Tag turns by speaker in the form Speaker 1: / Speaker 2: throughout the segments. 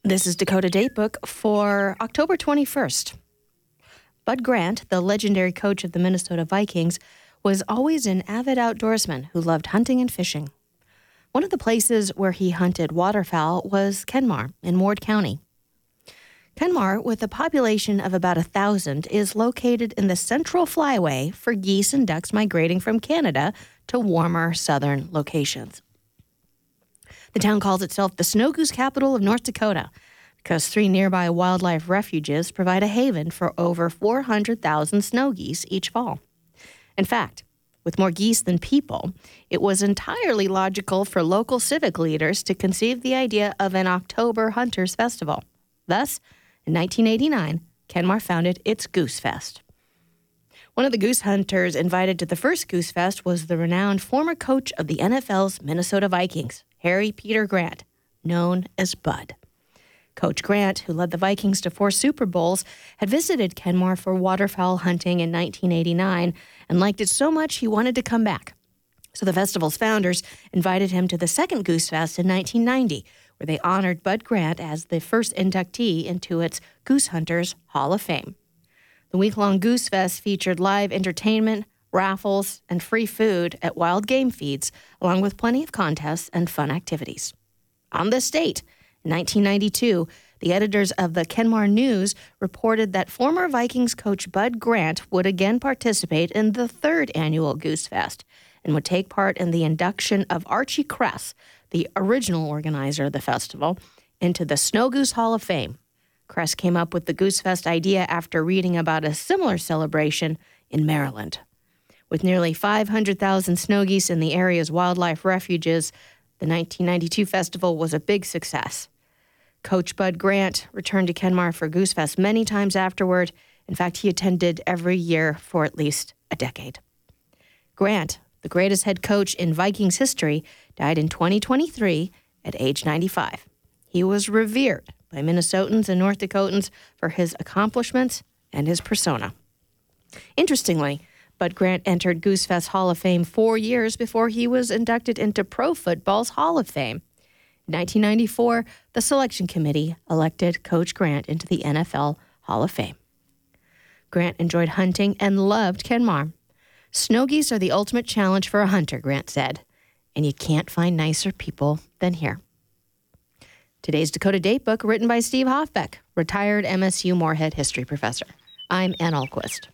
Speaker 1: This is Dakota Datebook for October 21st. Bud Grant, the legendary coach of the Minnesota Vikings, was always an avid outdoorsman who loved hunting and fishing. One of the places where he hunted waterfowl was Kenmar in Ward County. Kenmar, with a population of about 1,000, is located in the central flyway for geese and ducks migrating from Canada to warmer southern locations. The town calls itself the snow goose capital of North Dakota because 3 nearby wildlife refuges provide a haven for over 400,000 snow geese each fall. In fact, with more geese than people, it was entirely logical for local civic leaders to conceive the idea of an October Hunters Festival. Thus, in 1989, Kenmar founded its Goose Fest. One of the goose hunters invited to the first Goose Fest was the renowned former coach of the NFL's Minnesota Vikings, Harry Peter Grant, known as Bud. Coach Grant, who led the Vikings to 4 Super Bowls, had visited Kenmar for waterfowl hunting in 1989 and liked it so much he wanted to come back. So the festival's founders invited him to the second Goose Fest in 1990, where they honored Bud Grant as the first inductee into its Goose Hunters Hall of Fame. The week-long Goose Fest featured live entertainment, raffles, and free food at wild game feeds, along with plenty of contests and fun activities. On this date, in 1992, the editors of the Kenmar News reported that former Vikings coach Bud Grant would again participate in the 3rd annual Goose Fest and would take part in the induction of Archie Kress, the original organizer of the festival, into the Snow Goose Hall of Fame. Kress came up with the Goose Fest idea after reading about a similar celebration in Maryland. With nearly 500,000 snow geese in the area's wildlife refuges, the 1992 festival was a big success. Coach Bud Grant returned to Kenmar for Goose Fest many times afterward. In fact, he attended every year for at least a decade. Grant, the greatest head coach in Vikings history, died in 2023 at age 95. He was revered by Minnesotans and North Dakotans for his accomplishments and his persona. Interestingly, Bud Grant entered Goose Fest Hall of Fame 4 years before he was inducted into Pro Football's Hall of Fame. In 1994, the selection committee elected Coach Grant into the NFL Hall of Fame. Grant enjoyed hunting and loved Kenmar. Snow geese are the ultimate challenge for a hunter, Grant said, and you can't find nicer people than here. Today's Dakota Datebook, written by Steve Hoffbeck, retired MSU Moorhead history professor. I'm Ann Ahlquist.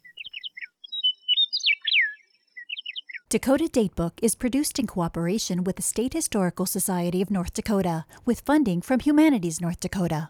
Speaker 2: Dakota Datebook is produced in cooperation with the State Historical Society of North Dakota, with funding from Humanities North Dakota.